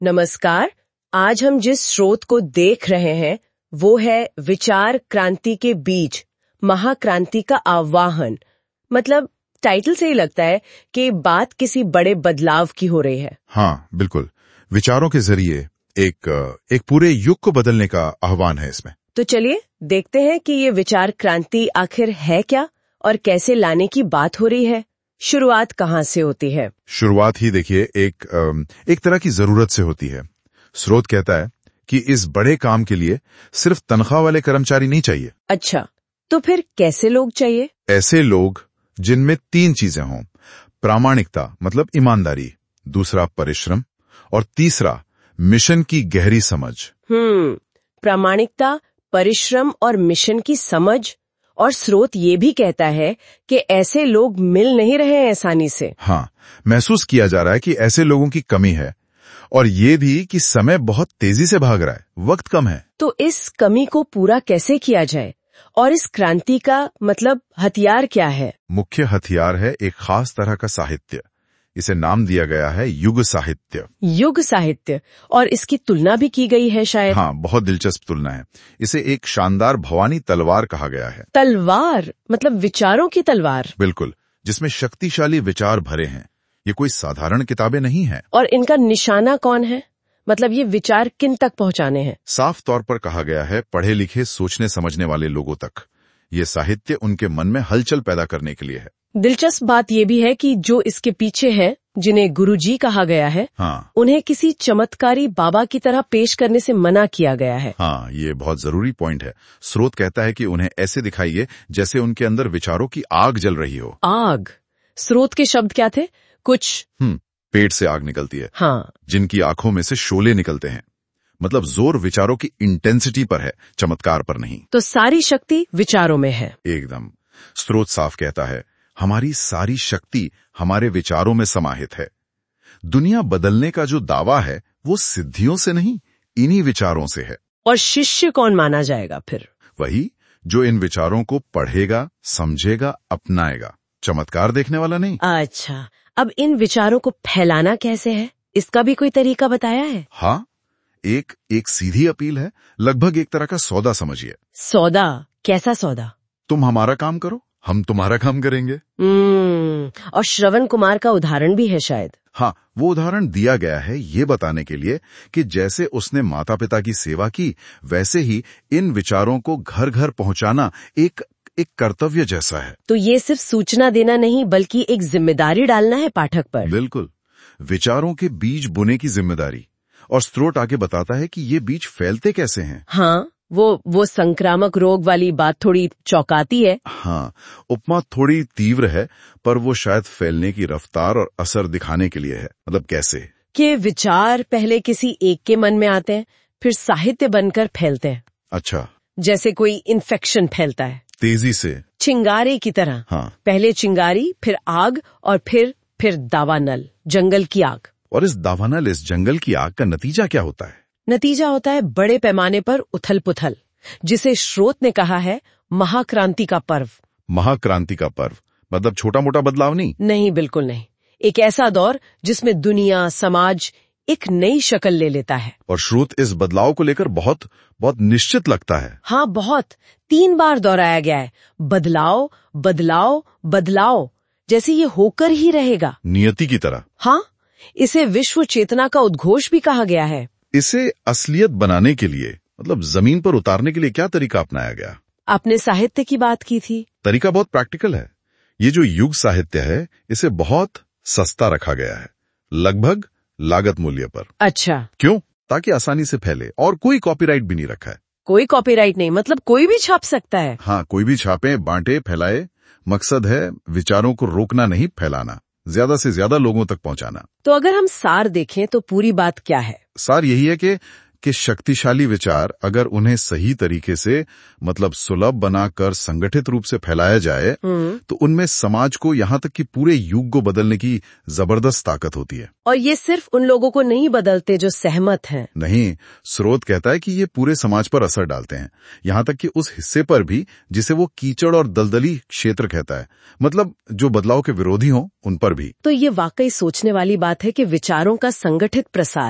नमस्कार। आज हम जिस स्रोत को देख रहे हैं वो है विचार क्रांति के बीज, महाक्रांति का आह्वान। मतलब टाइटल से ही लगता है कि बात किसी बड़े बदलाव की हो रही है। हाँ, बिल्कुल। विचारों के जरिए एक पूरे युग को बदलने का आह्वान है इसमें। तो चलिए देखते हैं कि ये विचार क्रांति आखिर है क्या और कैसे लाने की बात हो रही है। शुरुआत कहाँ से होती है? शुरुआत ही देखिए एक तरह की जरूरत से होती है। स्रोत कहता है कि इस बड़े काम के लिए सिर्फ तनख्वाह वाले कर्मचारी नहीं चाहिए। अच्छा, तो फिर कैसे लोग चाहिए? ऐसे लोग जिनमें 3 चीजें हों। प्रामाणिकता मतलब ईमानदारी, दूसरा परिश्रम और तीसरा मिशन की गहरी समझ। प्रामाणिकता, परिश्रम और मिशन की समझ। और स्रोत ये भी कहता है कि ऐसे लोग मिल नहीं रहे हैं आसानी से। हाँ, महसूस किया जा रहा है कि ऐसे लोगों की कमी है और ये भी कि समय बहुत तेजी से भाग रहा है, वक्त कम है। तो इस कमी को पूरा कैसे किया जाए और इस क्रांति का मतलब हथियार क्या है? मुख्य हथियार है एक खास तरह का साहित्य। इसे नाम दिया गया है युग साहित्य। युग साहित्य, और इसकी तुलना भी की गई है शायद। हाँ, बहुत दिलचस्प तुलना है। इसे एक शानदार भवानी तलवार कहा गया है। तलवार मतलब विचारों की तलवार? बिल्कुल, जिसमें शक्तिशाली विचार भरे हैं। ये कोई साधारण किताबें नहीं है। और इनका निशाना कौन है? मतलब ये विचार किन तक पहुंचाने हैं? साफ तौर पर कहा गया है पढ़े लिखे सोचने समझने वाले लोगों तक। ये साहित्य उनके मन में हलचल पैदा करने के लिए है। दिलचस्प बात यह भी है कि जो इसके पीछे है, जिन्हें गुरुजी कहा गया है, हाँ, उन्हें किसी चमत्कारी बाबा की तरह पेश करने से मना किया गया है। हाँ, ये बहुत जरूरी पॉइंट है। स्रोत कहता है कि उन्हें ऐसे दिखाइए जैसे उनके अंदर विचारों की आग जल रही हो। आग? स्रोत के शब्द क्या थे? कुछ पेट से आग निकलती है। हाँ, जिनकी आंखों में से शोले निकलते हैं। मतलब जोर विचारों की इंटेंसिटी पर है, चमत्कार पर नहीं। तो सारी शक्ति विचारों में है। एकदम। स्रोत साफ कहता है हमारी सारी शक्ति हमारे विचारों में समाहित है। दुनिया बदलने का जो दावा है वो सिद्धियों से नहीं, इन्हीं विचारों से है। और शिष्य कौन माना जाएगा फिर? वही जो इन विचारों को पढ़ेगा, समझेगा, अपनाएगा। चमत्कार देखने वाला नहीं। अच्छा, अब इन विचारों को फैलाना कैसे है? इसका भी कोई तरीका बताया है? हाँ, एक सीधी अपील है, लगभग एक तरह का सौदा समझिए। सौदा? कैसा सौदा? तुम हमारा काम करो, हम तुम्हारा काम करेंगे। और श्रवण कुमार का उदाहरण भी है शायद। हाँ, वो उदाहरण दिया गया है ये बताने के लिए कि जैसे उसने माता पिता की सेवा की, वैसे ही इन विचारों को घर घर पहुंचाना एक कर्तव्य जैसा है। तो ये सिर्फ सूचना देना नहीं, बल्कि एक जिम्मेदारी डालना है पाठक पर। बिल्कुल, विचारों के बीज बुने की जिम्मेदारी। और स्रोत आगे बताता है कि ये बीज फैलते कैसे हैं। हाँ, वो संक्रामक रोग वाली बात थोड़ी चौंकाती है। हाँ, उपमा थोड़ी तीव्र है, पर वो शायद फैलने की रफ्तार और असर दिखाने के लिए है। मतलब कैसे कि विचार पहले किसी एक के मन में आते हैं, फिर साहित्य बनकर फैलते हैं। अच्छा, जैसे कोई इन्फेक्शन फैलता है तेजी से, चिंगारी की तरह। हाँ, पहले चिंगारी, फिर आग, और फिर दावानल, जंगल की आग। और इस दावानल, इस जंगल की आग का नतीजा क्या होता है? नतीजा होता है बड़े पैमाने पर उथल पुथल, जिसे स्रोत ने कहा है महाक्रांति का पर्व। महाक्रांति का पर्व मतलब छोटा मोटा बदलाव नहीं? नहीं, बिल्कुल नहीं। एक ऐसा दौर जिसमें दुनिया, समाज एक नई शक्ल ले लेता है। और स्रोत इस बदलाव को लेकर बहुत बहुत निश्चित लगता है। हाँ, बहुत। 3 बार दोहराया गया है, बदलाव, बदलाव, बदलाव, जैसे ये होकर ही रहेगा, नियति की तरह। हाँ, इसे विश्व चेतना का उद्घोष भी कहा गया है। इसे असलियत बनाने के लिए, मतलब जमीन पर उतारने के लिए क्या तरीका अपनाया गया? आपने साहित्य की बात की थी। तरीका बहुत प्रैक्टिकल है। ये जो युग साहित्य है, इसे बहुत सस्ता रखा गया है, लगभग लागत मूल्य पर। अच्छा, क्यों? ताकि आसानी से फैले, और कोई कॉपीराइट भी नहीं रखा है। कोई कॉपीराइट नहीं? मतलब कोई भी छाप सकता है? हाँ, कोई भी छापे, बांटे, फैलाए। मकसद है विचारों को रोकना नहीं, फैलाना, ज्यादा से ज्यादा लोगों तक पहुंचाना। तो अगर हम सार देखें तो पूरी बात क्या है? सार यही है कि शक्तिशाली विचार अगर उन्हें सही तरीके से, मतलब सुलभ बनाकर संगठित रूप से फैलाया जाए, तो उनमें समाज को, यहाँ तक कि पूरे युग को बदलने की जबरदस्त ताकत होती है। और ये सिर्फ उन लोगों को नहीं बदलते जो सहमत हैं। नहीं, स्रोत कहता है कि ये पूरे समाज पर असर डालते हैं, यहाँ तक कि उस हिस्से पर भी जिसे वो कीचड़ और दलदली क्षेत्र कहता है, मतलब जो बदलाव के विरोधी हों, उन पर भी। तो ये वाकई सोचने वाली बात है कि विचारों का संगठित प्रसार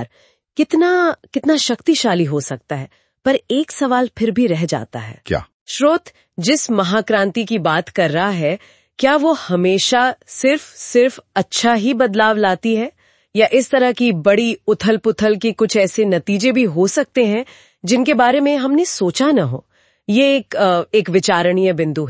कितना शक्तिशाली हो सकता है। पर एक सवाल फिर भी रह जाता है। क्या? स्रोत जिस महाक्रांति की बात कर रहा है, क्या वो हमेशा सिर्फ अच्छा ही बदलाव लाती है, या इस तरह की बड़ी उथल पुथल के कुछ ऐसे नतीजे भी हो सकते हैं जिनके बारे में हमने सोचा न हो? ये एक विचारणीय बिंदु है।